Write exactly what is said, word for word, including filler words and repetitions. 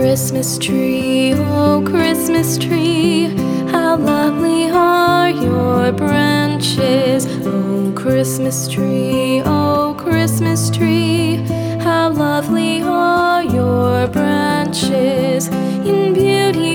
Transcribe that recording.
Christmas tree, oh Christmas tree, how lovely are your branches. Oh Christmas tree, oh Christmas tree, how lovely are your branches.